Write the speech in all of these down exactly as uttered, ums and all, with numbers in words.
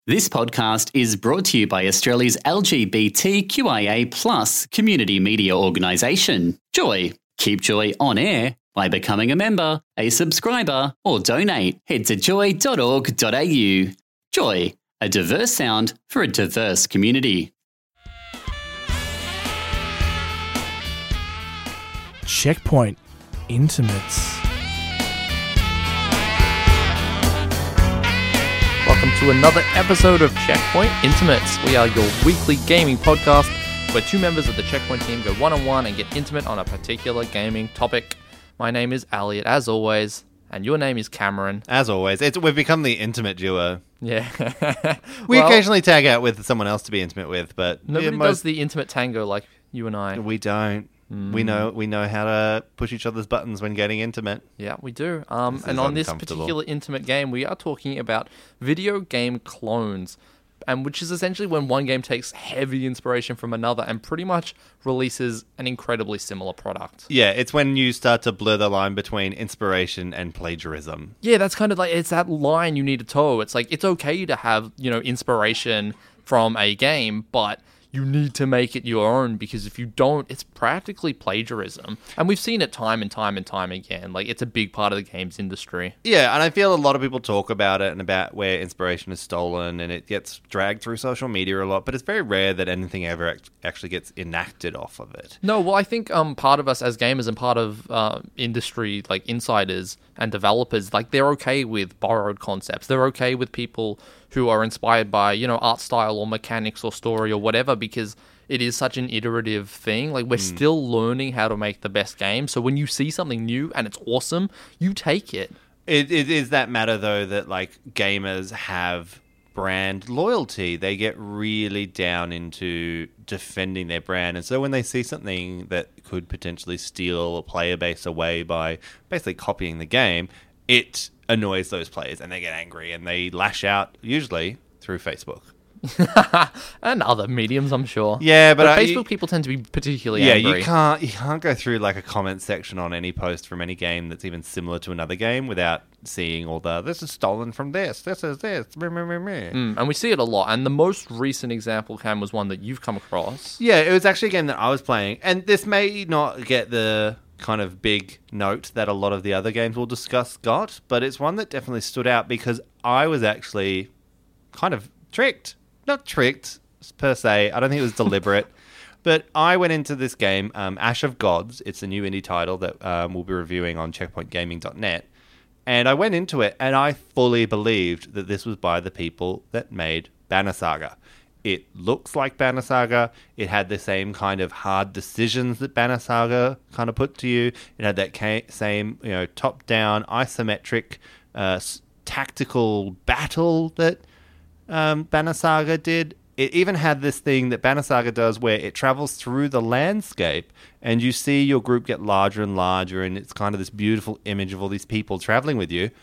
This podcast is brought to you by Australia's L G B T Q I A plus community media organisation, Joy. Keep Joy on air by becoming a member, a subscriber, or donate. Head to joy dot org dot a u. Joy, a diverse sound for a diverse community. Checkpoint Intimates. Welcome to another episode of Checkpoint Intimates. We are your weekly gaming podcast where two members of the Checkpoint team go one-on-one and get intimate on a particular gaming topic. My name is Elliot, as always, and your name is Cameron. As always, it's, we've become the intimate duo. Yeah. We Well, occasionally tag out with someone else to be intimate with, but Nobody yeah, most- does the intimate tango like you and I. we don't. Mm. We know we know how to push each other's buttons when getting intimate. Yeah, we do. Um, This and is on this uncomfortable. particular intimate game, we are talking about video game clones, and which is essentially when one game takes heavy inspiration from another and pretty much releases an incredibly similar product. Yeah, it's when you start to blur the line between inspiration and plagiarism. Yeah, that's kind of like, it's that line you need to toe. It's like, it's okay to have, you know, inspiration from a game, but you need to make it your own, because if you don't, it's practically plagiarism. And we've seen it time and time and time again. Like, it's a big part of the games industry. Yeah, and I feel a lot of people talk about it and about where inspiration is stolen, and it gets dragged through social media a lot, but it's very rare that anything ever act- actually gets enacted off of it. No, well, I think um, part of us as gamers and part of uh, industry, like insiders and developers, like they're okay with borrowed concepts. They're okay with people who are inspired by, you know, art style or mechanics or story or whatever, because it is such an iterative thing. Like, we're Mm. still learning how to make the best game. So when you see something new and it's awesome, you take it. It, it is that matter, though, that, like, gamers have brand loyalty. They get really down into defending their brand. And so when they see something that could potentially steal a player base away by basically copying the game, it annoys those players and they get angry and they lash out, usually through Facebook. And other mediums, I'm sure. Yeah, but, But uh, Facebook you- people tend to be particularly Yeah, angry. you can't you can't go through like a comment section on any post from any game that's even similar to another game without seeing all the this is stolen from this, this is this. Meh, meh, meh, meh. Mm, and we see it a lot. And the most recent example, Cam, was one that you've come across. Yeah, it was actually a game that I was playing, and this may not get the kind of big note that a lot of the other games we'll discuss got, but it's one that definitely stood out because I was actually kind of tricked. Not tricked per se. I don't think it was deliberate. But I went into this game, um, Ash of Gods. It's a new indie title that um, we'll be reviewing on checkpoint gaming dot net. And I went into it, and I fully believed that this was by the people that made Banner Saga. It looks like Banner Saga. It had the same kind of hard decisions that Banner Saga kind of put to you. It had that ca- same, you know, top-down, isometric, uh, s- tactical battle that um, Banner Saga did. It even had this thing that Banner Saga does where it travels through the landscape and you see your group get larger and larger, and it's kind of this beautiful image of all these people traveling with you.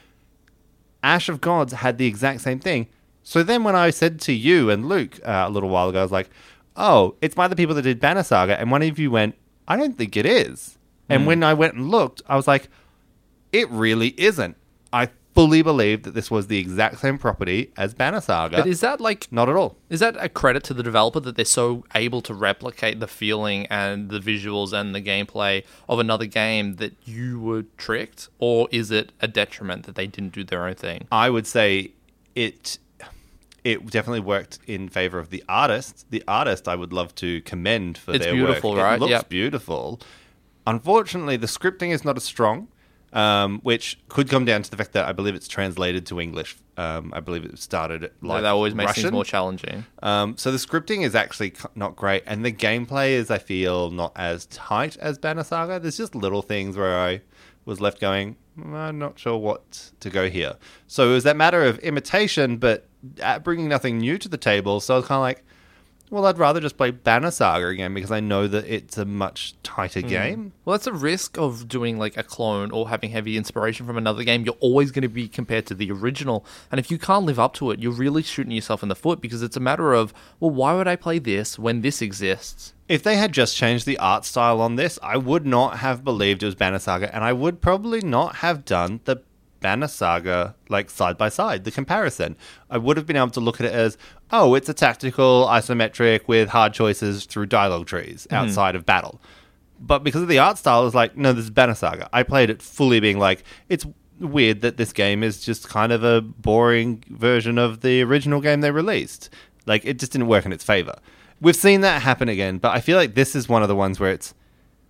Ash of Gods had the exact same thing. So then when I said to you and Luke uh, a little while ago, I was like, oh, it's by the people that did Banner Saga. And one of you went, I don't think it is. And when I went and looked, I was like, it really isn't. I fully believe that this was the exact same property as Banner Saga. But is that like... Not at all. Is that a credit to the developer that they're so able to replicate the feeling and the visuals and the gameplay of another game that you were tricked? Or is it a detriment that they didn't do their own thing? I would say it it definitely worked in favor of the artist. The artist I would love to commend for It's their beautiful, work. right? It looks Yep. beautiful. Unfortunately, the scripting is not as strong, um, which could come down to the fact that I believe it's translated to English. Um, I believe it started like that always makes Russian. things more challenging. Um, so the scripting is actually c- not great, and the gameplay is, I feel, not as tight as Banner Saga. There's just little things where I was left going, "Mm, I'm not sure what to go here. So it was that matter of imitation, but uh, bringing nothing new to the table. So I was kind of like, well, I'd rather just play Banner Saga again because I know that it's a much tighter game. Well, that's a risk of doing like a clone or having heavy inspiration from another game. You're always going to be compared to the original. And if you can't live up to it, you're really shooting yourself in the foot, because it's a matter of, well, why would I play this when this exists? If they had just changed the art style on this, I would not have believed it was Banner Saga, and I would probably not have done the Banner Saga like side by side, the comparison. I would have been able to look at it as, oh, it's a tactical isometric with hard choices through dialogue trees outside of battle. But because of the art style, it's like, no, this is Banner Saga. I played it fully being like, it's weird that this game is just kind of a boring version of the original game they released. Like, it just didn't work in its favor. We've seen that happen again, but I feel like this is one of the ones where it's...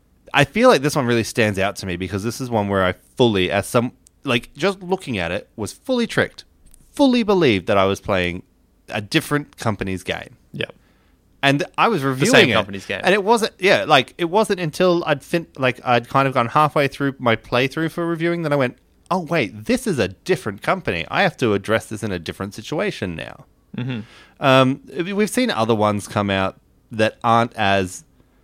I feel like this one really stands out to me because this is one where I fully, as some... Like, just looking at it, was fully tricked. Fully believed that I was playing a different company's game. Yeah. And I was reviewing same it, company's game. and it wasn't, yeah, like it wasn't until I'd fin- like I'd kind of gone halfway through my playthrough for reviewing that I went, oh wait, this is a different company. I have to address this in a different situation now. Mm-hmm. Um, we've seen other ones come out that aren't as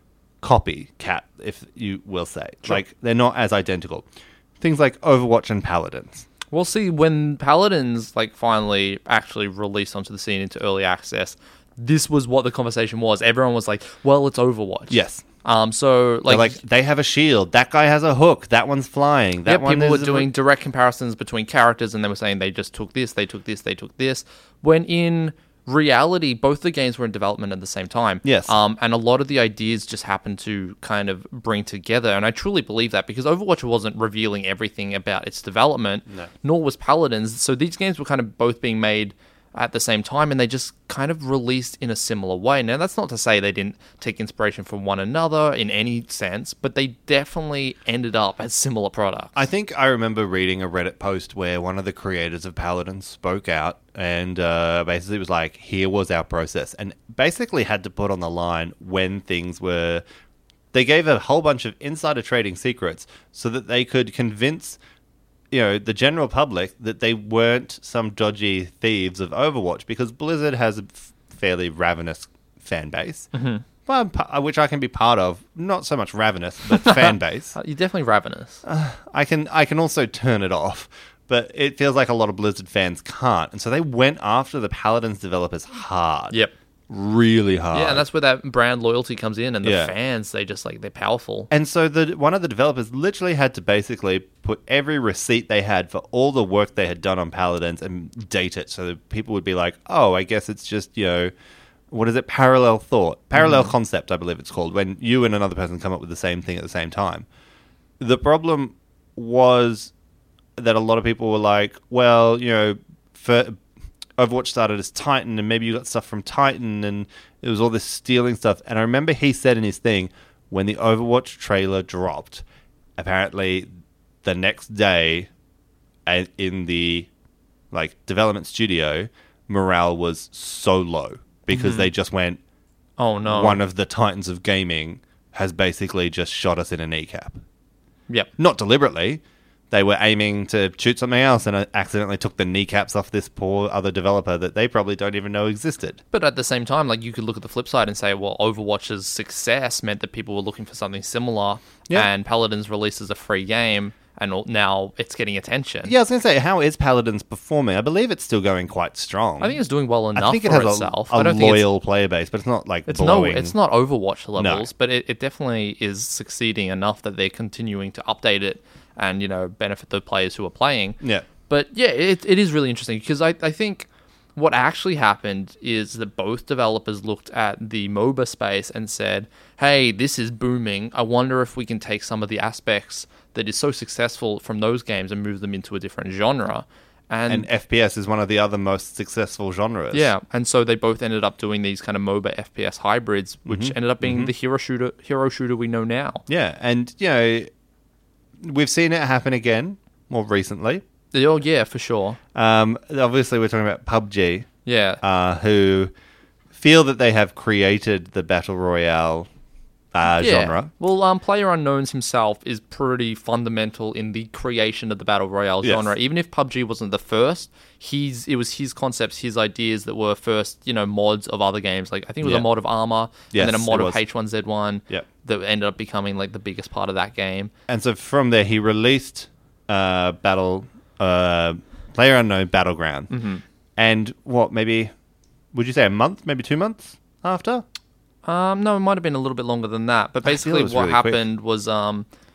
copycat, if you will say, Sure. like they're not as identical. Things like Overwatch and Paladins. We'll see when Paladins like finally actually released onto the scene into early access. This was what the conversation was. Everyone was like, well, it's Overwatch. Yes. Um. So, like, Like, like they have a shield. That guy has a hook. That one's flying. That yeah, one people were is a- doing direct comparisons between characters, and they were saying they just took this, they took this, they took this. When in reality, both the games were in development at the same time. Yes. Um. And a lot of the ideas just happened to kind of bring together, and I truly believe that because Overwatch wasn't revealing everything about its development, No. nor was Paladins. So these games were kind of both being made at the same time, and they just kind of released in a similar way. Now, that's not to say they didn't take inspiration from one another in any sense, but they definitely ended up as similar products. I think I remember reading a Reddit post where one of the creators of Paladins spoke out and uh, basically was like, here was our process, and basically had to put on the line when things were... They gave a whole bunch of insider trading secrets so that they could convince... you know, the general public that they weren't some dodgy thieves of Overwatch, because Blizzard has a f- fairly ravenous fan base, mm-hmm. well, p- which I can be part of. Not so much ravenous, but fan base. Uh, You're definitely ravenous. I can I can also turn it off, but it feels like a lot of Blizzard fans can't, and so they went after the Paladins developers hard. Yep. Really hard. Yeah, and that's where that brand loyalty comes in, and the Yeah. fans, they just like, they're powerful. And so the one of the developers literally had to basically put every receipt they had for all the work they had done on Paladins and date it so that people would be like, oh, I guess it's just, you know, what is it? Parallel thought. Parallel mm. concept, I believe it's called, when you and another person come up with the same thing at the same time. The problem was that a lot of people were like, well, you know, for... Overwatch started as Titan, and maybe you got stuff from Titan, and it was all this stealing stuff. And I remember he said in his thing, when the Overwatch trailer dropped, apparently the next day uh, in the like development studio, morale was so low because mm-hmm. they just went, oh no, one of the Titans of gaming has basically just shot us in a kneecap. Yep. Not deliberately. They were aiming to shoot something else and accidentally took the kneecaps off this poor other developer that they probably don't even know existed. But at the same time, like, you could look at the flip side and say, well, Overwatch's success meant that people were looking for something similar, yeah. and Paladins releases a free game, and now it's getting attention. Yeah, I was going to say, how is Paladins performing? I believe it's still going quite strong. I think it's doing well enough I think it for has itself. A, a I don't loyal think it's, player base, but it's not like it's blowing. no, it's not Overwatch levels, No. but it, it definitely is succeeding enough that they're continuing to update it and, you know, benefit the players who are playing. Yeah. But yeah, it it is really interesting because I, I think what actually happened is that both developers looked at the MOBA space and said, hey, this is booming. I wonder if we can take some of the aspects that is so successful from those games and move them into a different genre. And, And F P S is one of the other most successful genres. yeah, and so they both ended up doing these kind of MOBA F P S hybrids, which Mm-hmm. ended up being the hero shooter hero shooter we know now. Yeah, and, you know, we've seen it happen again more recently. Oh, yeah, for sure. Um, obviously, we're talking about P U B G, Yeah. uh, who feel that they have created the Battle Royale uh, yeah. genre. Well, um, PlayerUnknown's himself is pretty fundamental in the creation of the Battle Royale Yes. genre. Even if P U B G wasn't the first, he's it was his concepts, his ideas that were first, you know, mods of other games. Like, I think it was Yeah. a mod of Armor, Yes, and then a mod it of was. H one Z one Yep. that ended up becoming, like, the biggest part of that game. And so from there, he released uh, Battle uh, PlayerUnknown Battleground. Mm-hmm. And what, maybe, would you say a month, maybe two months after? Um, no, it might have been a little bit longer than that. But I feel it basically was what really quick. happened was um,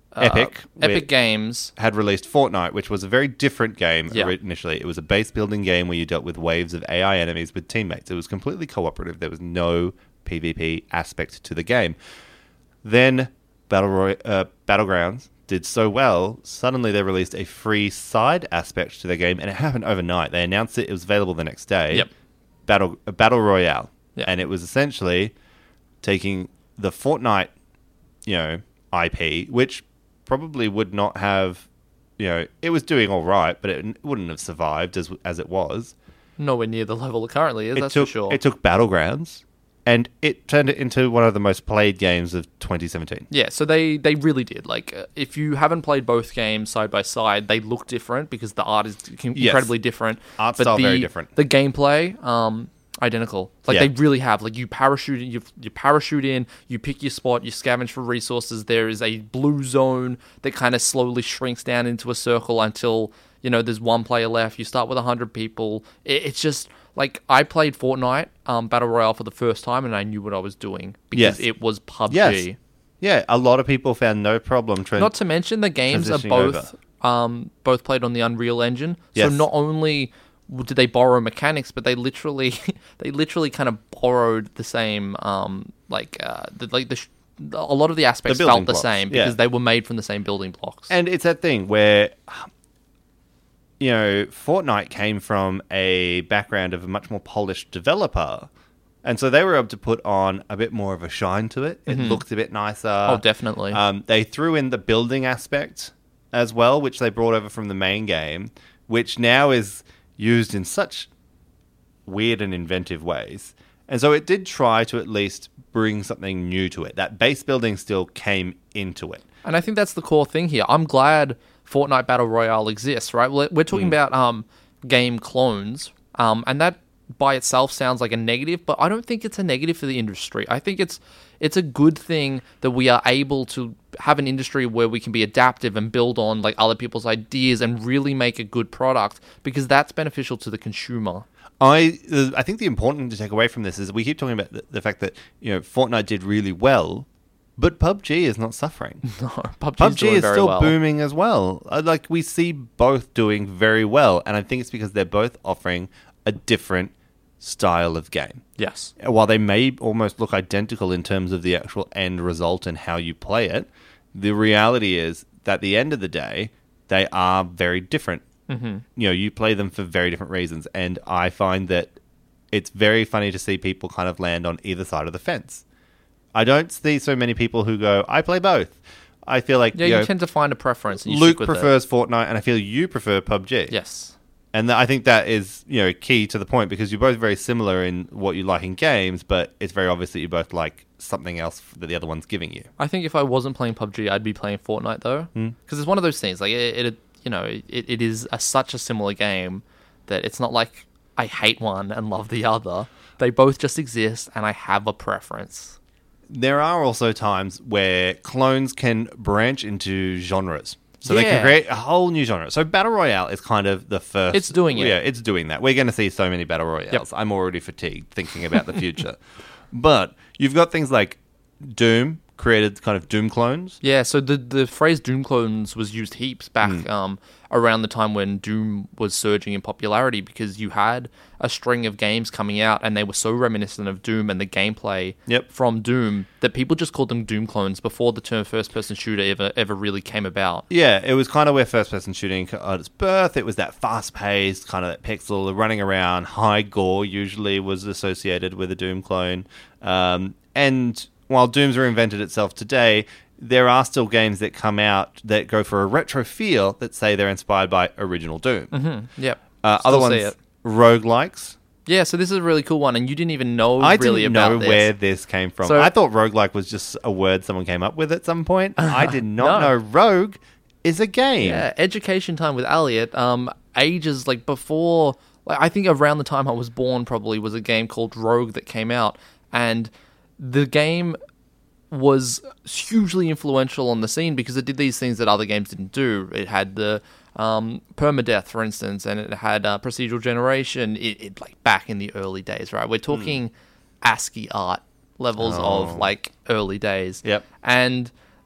uh, Epic, Epic with- Games. had released Fortnite, which was a very different game Yeah. initially. It was a base building game where you dealt with waves of A I enemies with teammates. It was completely cooperative. There was no PvP aspect to the game. Then Battle Roy- uh, Battlegrounds did so well, suddenly they released a free side aspect to the game, and it happened overnight. They announced it, it was available the next day. Yep. Battle uh, Battle Royale. Yeah. And it was essentially taking the Fortnite, you know, I P, which probably would not have, you know, it was doing all right, but it wouldn't have survived as as it was. Nowhere near the level it currently is, It that's took for sure. it took Battlegrounds, and it turned it into one of the most played games of twenty seventeen. Yeah, so they, they really did. Like, uh, if you haven't played both games side by side, they look different because the art is c- Yes. incredibly different. Art but style the, very different. The gameplay, um, identical. Like Yeah. they really have. Like you parachute, you you parachute in, you pick your spot, you scavenge for resources. There is a blue zone that kind of slowly shrinks down into a circle until you know there's one player left. You start with a hundred people. It, it's just. Like, I played Fortnite um, Battle Royale for the first time, and I knew what I was doing. Because Yes. it was P U B G. Yes. Yeah, a lot of people found no problem trying. Not to mention, the games are transitioning both um, both played on the Unreal Engine. Yes. So not only did they borrow mechanics, but they literally they literally kind of borrowed the same, um, like, uh, the, like the... Sh- a lot of the aspects The building felt the blocks, same yeah. because they were made from the same building blocks. And it's that thing where, you know, Fortnite came from a background of a much more polished developer. And so they were able to put on a bit more of a shine to it. It looked a bit nicer. Oh, definitely. Um, they threw in the building aspect as well, which they brought over from the main game, which now is used in such weird and inventive ways. And so it did try to at least bring something new to it. That base building still came into it. And I think that's the core thing here. I'm glad Fortnite Battle Royale exists, right? We're we're talking about um, game clones, um, and that by itself sounds like a negative, but I don't think it's a negative for the industry. I think it's it's a good thing that we are able to have an industry where we can be adaptive and build on like other people's ideas and really make a good product because that's beneficial to the consumer. I I think the important thing to take away from this is we keep talking about the, the fact that you know Fortnite did really well, but P U B G is not suffering. No, P U B G P U is B G doing is very still well. booming as well. Uh, Like we see both doing very well, and I think it's because they're both offering a different style of game. Yes. While they may almost look identical in terms of the actual end result and how you play it, the reality is that at the end of the day, they are very different. Mm-hmm. You know, you play them for very different reasons, and I find that it's very funny to see people kind of land on either side of the fence. I don't see so many people who go, I play both. I feel like Yeah, you, you know, tend to find a preference. And you Luke stick with prefers Fortnite, and I feel you prefer P U B G. it. Yes. And th- I think that is, you know, key to the point because you're both very similar in what you like in games, but it's very obvious that you both like something else that the other one's giving you. I think if I wasn't playing P U B G, I'd be playing Fortnite though, because it's one of those things. Like it, it you know, it, it is a, such a similar game that it's not like I hate one and love the other. They both just exist, and I have a preference. There are also times where clones can branch into genres. So they Yeah. can create a whole new genre. So Battle Royale is kind of the first... It's doing it. Yeah, it's doing that. We're going to see so many Battle Royales. Yep. I'm already fatigued thinking about the future. But you've got things like Doom, created kind of Doom clones. Yeah, so the the phrase Doom clones was used heaps back Hmm. um, around the time when Doom was surging in popularity because you had a string of games coming out and they were so reminiscent of Doom and the gameplay Yep. from Doom that people just called them Doom clones before the term first-person shooter ever ever really came about. Yeah, it was kind of where first-person shooting at its birth. It was that fast-paced, kind of that pixel, the running around, high gore usually was associated with a Doom clone. Um, and while Doom's reinvented itself today, there are still games that come out that go for a retro feel that say they're inspired by original Doom. Mm-hmm. Yep. Uh, Still other see ones, it. roguelikes. Yeah, so this is a really cool one, and you didn't even know I really didn't about know this. where this came from. So- I thought roguelike was just a word someone came up with at some point. I did not No. know rogue is a game. Yeah, education time with Elliot. Um, ages like before, like I think around the time I was born, probably was a game called Rogue that came out, and the game was hugely influential on the scene because it did these things that other games didn't do. It had the um, permadeath, for instance, and it had uh, procedural generation. It, it like back in the early days, right? We're talking ASCII art levels Oh. of like early days. Yep. And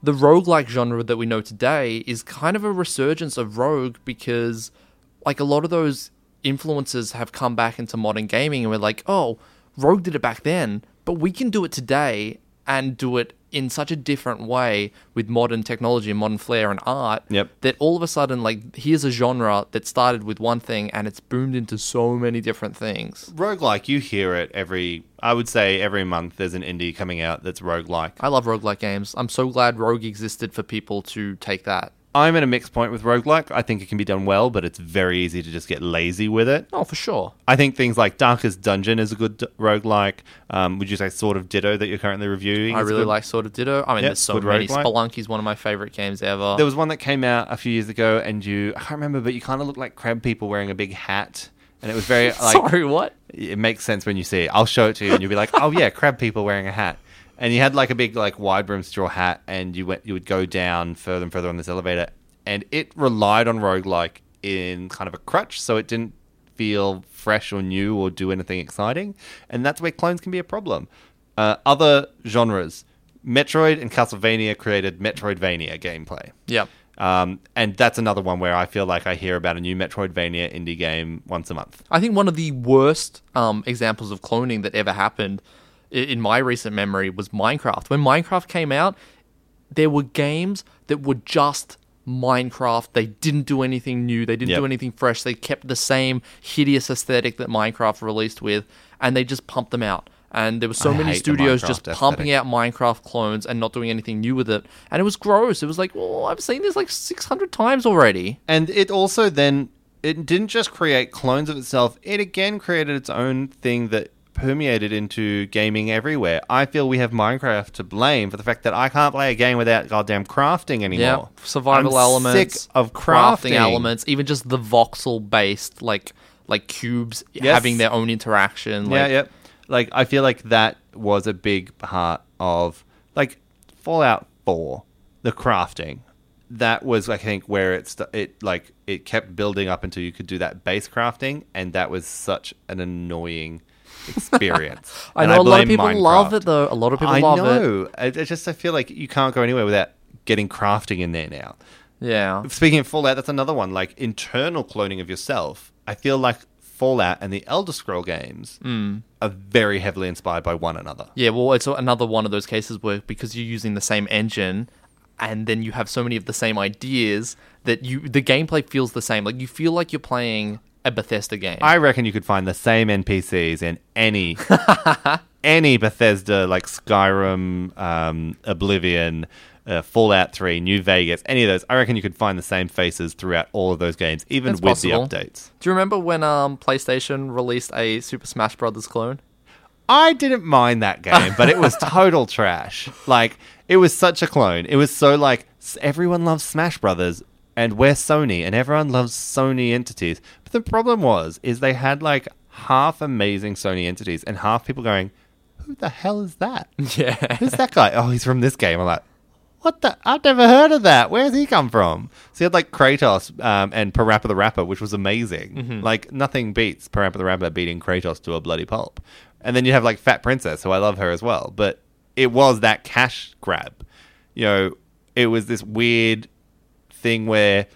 the roguelike genre that we know today is kind of a resurgence of rogue because, like, a lot of those influences have come back into modern gaming, and we're like, oh, rogue did it back then, but we can do it today and do it in such a different way with modern technology and modern flair and art Yep. that all of a sudden, like, here's a genre that started with one thing and it's boomed into so many different things. Roguelike, you hear it every, I would say every month there's an indie coming out that's roguelike. I love roguelike games. I'm so glad Rogue existed for people to take that. I'm at a mixed point with roguelike. I think it can be done well, but it's very easy to just get lazy with it. Oh, for sure. I think things like Darkest Dungeon is a good d- roguelike. Um, would you say Sword of Ditto that you're currently reviewing? I is really good? like Sword of Ditto. I mean, Yep, there's so good many. roguelike. Spelunky's one of my favorite games ever. There was one that came out a few years ago, and you, I can't remember, but you kind of looked like crab people wearing a big hat. And it was very, like... Sorry, what? It makes sense when you see it. I'll show it to you, and you'll be like, oh yeah, crab people wearing a hat. And you had like a big, like, wide brim straw hat, and you went, you would go down further and further on this elevator. And it relied on roguelike in kind of a crutch, so it didn't feel fresh or new or do anything exciting. And that's where clones can be a problem. Uh, other genres, Metroid and Castlevania created Metroidvania gameplay. Yep. Um, and that's another one where I feel like I hear about a new Metroidvania indie game once a month. I think one of the worst um, examples of cloning that ever happened i- in my recent memory was Minecraft. When Minecraft came out, there were games that were just Minecraft. They didn't do anything new. They didn't Yep. do anything fresh. They kept the same hideous aesthetic that Minecraft released with, and they just pumped them out. And there were so I many hate the studios Minecraft just aesthetic. pumping out Minecraft clones and not doing anything new with it. And it was gross. It was like, oh, I've seen this like six hundred times already. And it also then, it didn't just create clones of itself, it again created its own thing that permeated into gaming everywhere. I feel we have Minecraft to blame for the fact that I can't play a game without goddamn crafting anymore. Yeah, survival I'm elements, sick of crafting. elements, even just the voxel-based, like like cubes Yes. having their own interaction. Yeah, Like, yeah. Like, I feel like that was a big part of, like, Fallout four, the crafting. That was, I think, where it, st- it like, it kept building up until you could do that base crafting, and that was such an annoying experience. I And know a lot of blame people Minecraft. love it, though. A lot of people I love it. know. I, I just I feel like you can't go anywhere without getting crafting in there now. Yeah. Speaking of Fallout, that's another one. Like, internal cloning of yourself. I feel like Fallout and the Elder Scroll games Mm. are very heavily inspired by one another. Yeah, well, it's another one of those cases where because you're using the same engine and then you have so many of the same ideas that you the gameplay feels the same. Like, you feel like you're playing a Bethesda game. I reckon you could find the same N P Cs in any any Bethesda, like Skyrim, um, Oblivion, uh, Fallout three, New Vegas, any of those. I reckon you could find the same faces throughout all of those games, even That's with possible. the updates. Do you remember when um, PlayStation released a Super Smash Brothers clone? I didn't mind that game, but it was total trash. Like, it was such a clone. It was so like, s- everyone loves Smash Brothers, and we're Sony, and everyone loves Sony entities. But the problem was, is they had like half amazing Sony entities, and half people going, who the hell is that? Yeah. Who's that guy? Oh, he's from this game. I'm like, what the? I've never heard of that. Where's he come from? So you had like Kratos um, and Parappa the Rapper, which was amazing. Mm-hmm. Like, nothing beats Parappa the Rapper beating Kratos to a bloody pulp. And then you have like Fat Princess, who I love her as well. But it was that cash grab. You know, it was this weird thing where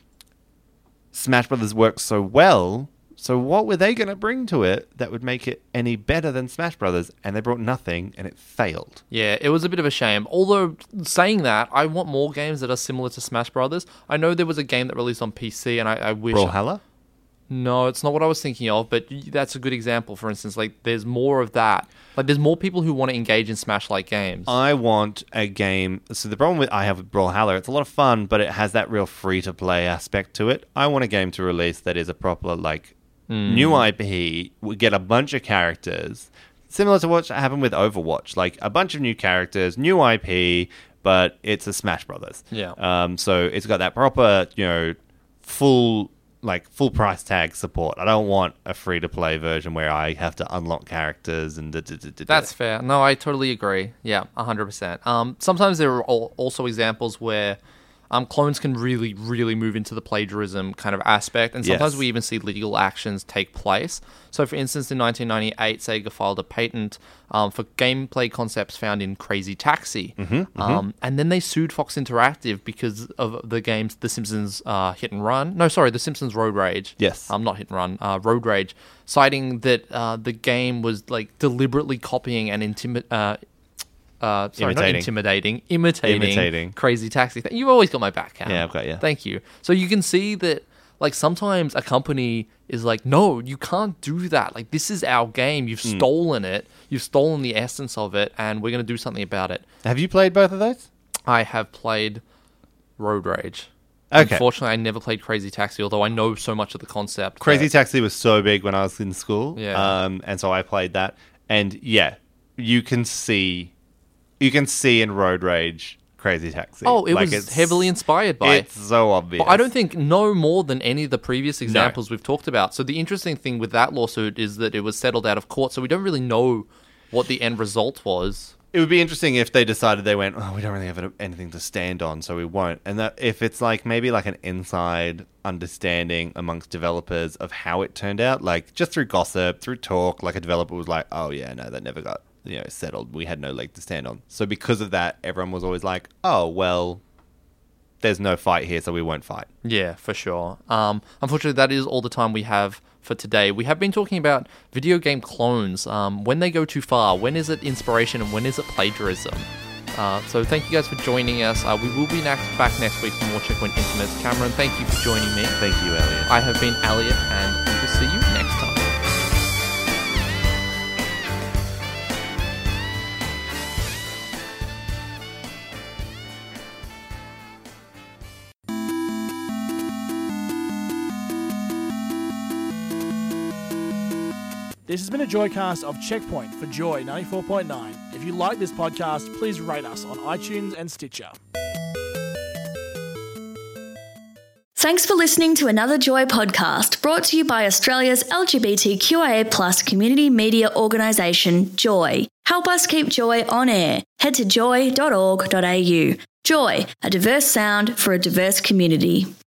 Smash Brothers worked so well. So what were they going to bring to it that would make it any better than Smash Brothers? And they brought nothing, and it failed. Yeah, it was a bit of a shame. Although, saying that, I want more games that are similar to Smash Brothers. I know there was a game that released on P C, and I, I wish... Brawlhalla? No, it's not what I was thinking of, but y- that's a good example. For instance, like, there's more of that. Like, there's more people who want to engage in Smash-like games. I want a game. So the problem with I have with Brawlhalla, it's a lot of fun, but it has that real free-to-play aspect to it. I want a game to release that is a proper, like, new I P. We get a bunch of characters, similar to what happened with Overwatch. Like, a bunch of new characters, new I P, but it's a Smash Brothers. Yeah. Um. So it's got that proper, you know, full like full price tag support. I don't want a free to play version where I have to unlock characters and da, da, da, da, da. That's fair. No, I totally agree. Yeah, one hundred percent. Um, sometimes there are al- also examples where um, clones can really, really move into the plagiarism kind of aspect, and sometimes Yes. we even see legal actions take place. So, for instance, in nineteen ninety-eight, Sega filed a patent um, for gameplay concepts found in Crazy Taxi, Mm-hmm, um, and then they sued Fox Interactive because of the games The Simpsons uh, Hit and Run. No, sorry, The Simpsons Road Rage. Yes. um, not Hit and Run. Uh, Road Rage, citing that uh, the game was like deliberately copying and intimi- uh, Uh, sorry, Imitating. not intimidating, imitating, Imitating. Crazy Taxi. Th- You've always got my back, Cam. Yeah, I've got you. Thank you. So you can see that, like, sometimes a company is like, no, you can't do that. Like, this is our game. You've Hmm. stolen it. You've stolen the essence of it, and we're going to do something about it. Have you played both of those? I have played Road Rage. Okay. Unfortunately, I never played Crazy Taxi, although I know so much of the concept. Crazy that- Taxi was so big when I was in school. Yeah. Um, and so I played that. And yeah, you can see, you can see in Road Rage Crazy Taxi. Oh, it Like, was it's- heavily inspired by it. It's so obvious. But I don't think no more than any of the previous examples we've talked about. So the interesting thing with that lawsuit is that it was settled out of court, so we don't really know what the end result was. It would be interesting if they decided they went, oh, we don't really have anything to stand on, so we won't. And that if it's like maybe like an inside understanding amongst developers of how it turned out, like just through gossip, through talk, like a developer was like, oh yeah, no, that never got, you know, settled. We had no leg to stand on. So because of that, everyone was always like, oh, well, there's no fight here, so we won't fight. Yeah, for sure. Um, unfortunately, that is all the time we have for today. We have been talking about video game clones, um, when they go too far, when is it inspiration, and when is it plagiarism. Uh, so thank you guys for joining us. Uh, we will be next, back next week for more Checkpoint Intimates. Cameron, thank you for joining me. Thank you, Elliot. I have been Elliot, and we will see you next time. This has been a Joycast of Checkpoint for Joy ninety-four point nine. If you like this podcast, please rate us on iTunes and Stitcher. Thanks for listening to another Joy podcast brought to you by Australia's L G B T Q I A plus community media organisation, Joy. Help us keep Joy on air. Head to joy dot org dot a u. Joy, a diverse sound for a diverse community.